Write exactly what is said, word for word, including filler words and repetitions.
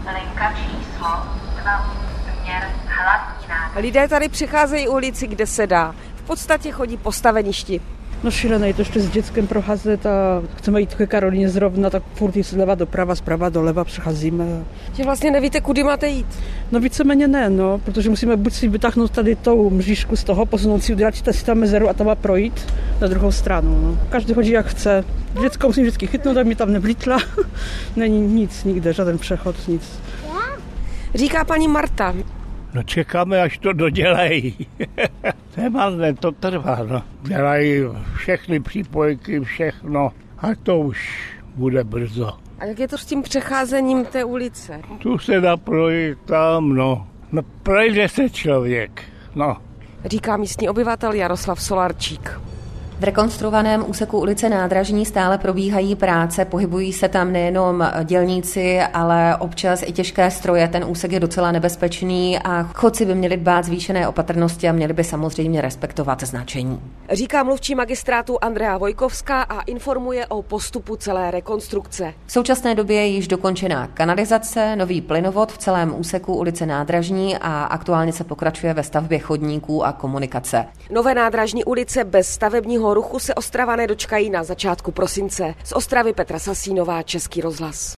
linka číslo dva, směr Hlavní nádraží. Lidé tady přecházejí ulici, kde se dá. V podstatě chodí po staveništi. No šílené je to ještě s dětskem procházet a chceme jít ke Karolíně zrovna, tak furt jít zleva doprava, zprava doleva přecházíme. Že vlastně nevíte, kudy máte jít? No víceméně ne, no, protože musíme buď si vytáhnout tady tou mřížku z toho, posunout si, udělat si tam mezeru a tam a projít na druhou stranu. No. Každý chodí jak chce. Děcka musím vždycky chytnout, aby mi tam nevlítla. Není nic nikde, žádný přechod, nic. Říká paní Marta. No čekáme, až to dodělají. To je malé, to trvá, no. Dělají všechny přípojky, všechno a to už bude brzo. A jak je to s tím přecházením té ulice? Tu se dá projít tam, no. No projde se člověk, no. Říká místní obyvatel Jaroslav Solarčík. V rekonstruovaném úseku ulice Nádražní stále probíhají práce, pohybují se tam nejenom dělníci, ale občas i těžké stroje. Ten úsek je docela nebezpečný a chodci by měli dbát zvýšené opatrnosti a měli by samozřejmě respektovat značení. Říká mluvčí magistrátu Andrea Vojkovská a informuje o postupu celé rekonstrukce. V současné době je již dokončená kanalizace, nový plynovod v celém úseku ulice Nádražní a aktuálně se pokračuje ve stavbě chodníků a komunikace. Nové nádražní ulice bez stavebního ruchu se Ostravané dočkají na začátku prosince. Z Ostravy Petra Sasínová, Český rozhlas.